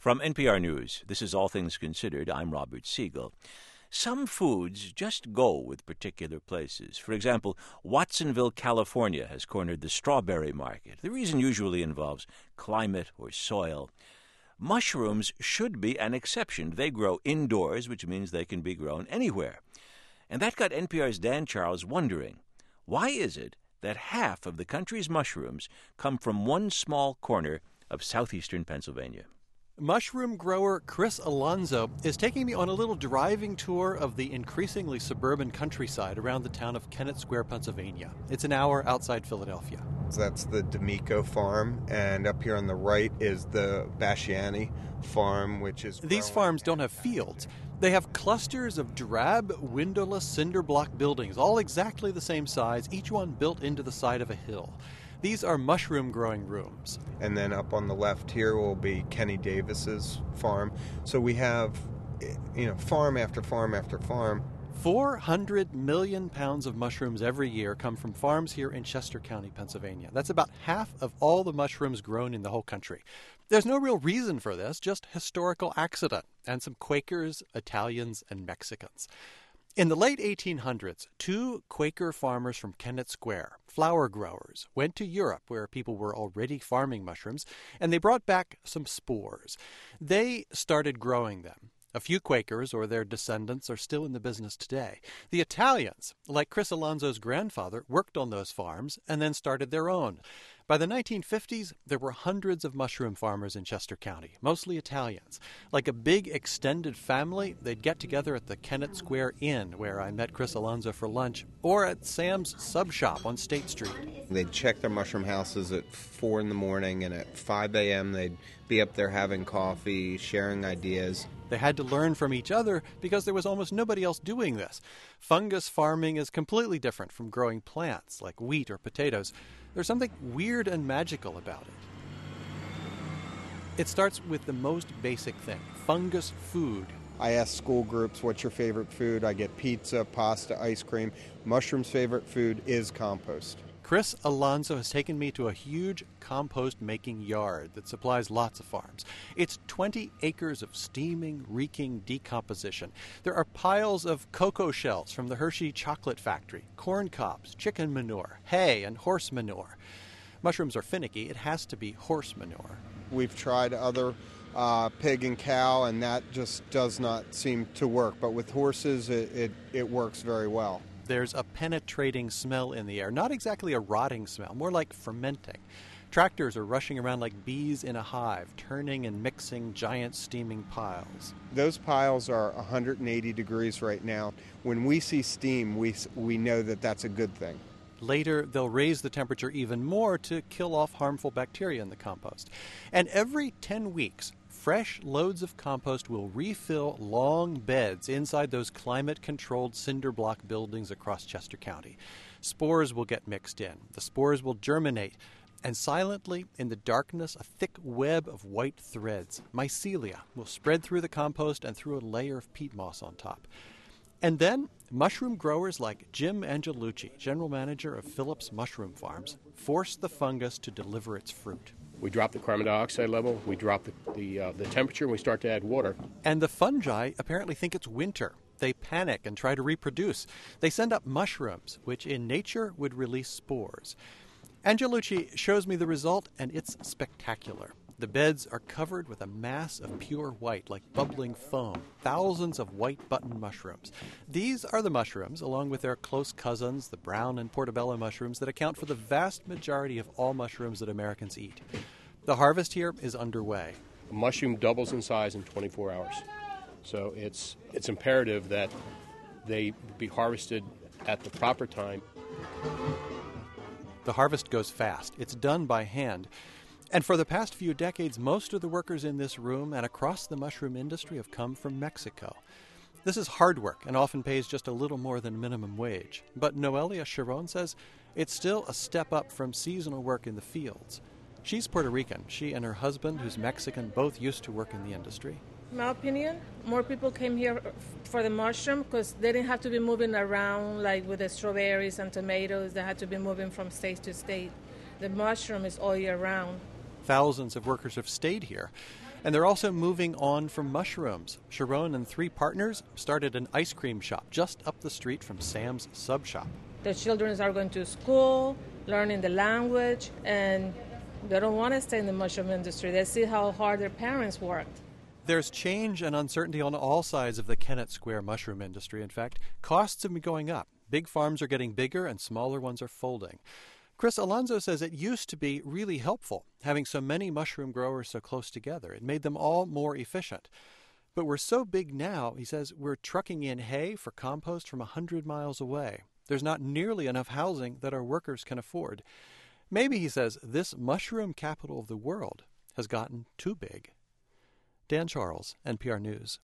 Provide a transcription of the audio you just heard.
From NPR News, this is All Things Considered. I'm Robert Siegel. Some foods just go with particular places. For example, Watsonville, California has cornered the strawberry market. The reason usually involves climate or soil. Mushrooms should be an exception. They grow indoors, which means they can be grown anywhere. And that got NPR's Dan Charles wondering, why is it that half of the country's mushrooms come from one small corner of southeastern Pennsylvania? Mushroom grower Chris Alonzo is taking me on a little driving tour of the increasingly suburban countryside around the town of Kennett Square, Pennsylvania. It's an hour outside Philadelphia. That's the D'Amico farm, and up here on the right is the Basciani farm, which is... These farms don't have fields. They have clusters of drab, windowless cinder block buildings, all exactly the same size, each one built into the side of a hill. These are mushroom growing rooms. And then up on the left here will be Kenny Davis's farm. So we have, farm after farm after farm. 400 million pounds of mushrooms every year come from farms here in Chester County, Pennsylvania. That's about half of all the mushrooms grown in the whole country. There's no real reason for this, just historical accident and some Quakers, Italians, and Mexicans. In the late 1800s, two Quaker farmers from Kennett Square, flower growers, went to Europe where people were already farming mushrooms, and they brought back some spores. They started growing them. A few Quakers or their descendants are still in the business today. The Italians, like Chris Alonzo's grandfather, worked on those farms and then started their own. By the 1950s, there were hundreds of mushroom farmers in Chester County, mostly Italians. Like a big extended family, they'd get together at the Kennett Square Inn, where I met Chris Alonzo for lunch, or at Sam's Sub Shop on State Street. They'd check their mushroom houses at 4 in the morning, and at 5 a.m. they'd be up there having coffee, sharing ideas. They had to learn from each other because there was almost nobody else doing this. Fungus farming is completely different from growing plants like wheat or potatoes. There's something weird and magical about it. It starts with the most basic thing, fungus food. I ask school groups, what's your favorite food? I get pizza, pasta, ice cream. Mushroom's favorite food is compost. Chris Alonzo has taken me to a huge compost-making yard that supplies lots of farms. It's 20 acres of steaming, reeking decomposition. There are piles of cocoa shells from the Hershey chocolate factory, corn cobs, chicken manure, hay, and horse manure. Mushrooms are finicky. It has to be horse manure. We've tried other pig and cow, and that just does not seem to work. But with horses, it works very well. There's a penetrating smell in the air, not exactly a rotting smell, more like fermenting. Tractors are rushing around like bees in a hive, turning and mixing giant steaming piles. Those piles are 180 degrees right now. When we see steam, we know that that's a good thing. Later, they'll raise the temperature even more to kill off harmful bacteria in the compost. And every 10 weeks, fresh loads of compost will refill long beds inside those climate-controlled cinder block buildings across Chester County. Spores will get mixed in. The spores will germinate. And silently, in the darkness, a thick web of white threads, mycelia, will spread through the compost and through a layer of peat moss on top. And then, mushroom growers like Jim Angelucci, general manager of Phillips Mushroom Farms, force the fungus to deliver its fruit. We drop the carbon dioxide level, we drop the temperature, and we start to add water. And the fungi apparently think it's winter. They panic and try to reproduce. They send up mushrooms, which in nature would release spores. Angelucci shows me the result, and it's spectacular. The beds are covered with a mass of pure white, like bubbling foam, thousands of white button mushrooms. These are the mushrooms, along with their close cousins, the brown and portobello mushrooms, that account for the vast majority of all mushrooms that Americans eat. The harvest here is underway. A mushroom doubles in size in 24 hours. So it's imperative that they be harvested at the proper time. The harvest goes fast. It's done by hand. And for the past few decades, most of the workers in this room and across the mushroom industry have come from Mexico. This is hard work and often pays just a little more than minimum wage. But Noelia Chiron says it's still a step up from seasonal work in the fields. She's Puerto Rican. She and her husband, who's Mexican, both used to work in the industry. In my opinion, more people came here for the mushroom because they didn't have to be moving around like with the strawberries and tomatoes. They had to be moving from state to state. The mushroom is all year round. Thousands of workers have stayed here. And they're also moving on from mushrooms. Sharon and 3 partners started an ice cream shop just up the street from Sam's sub shop. The children are going to school, learning the language, and they don't want to stay in the mushroom industry. They see how hard their parents worked. There's change and uncertainty on all sides of the Kennett Square mushroom industry. In fact, costs have been going up. Big farms are getting bigger and smaller ones are folding. Chris Alonso says it used to be really helpful, having so many mushroom growers so close together. It made them all more efficient. But we're so big now, he says, we're trucking in hay for compost from 100 miles away. There's not nearly enough housing that our workers can afford. Maybe, he says, this mushroom capital of the world has gotten too big. Dan Charles, NPR News.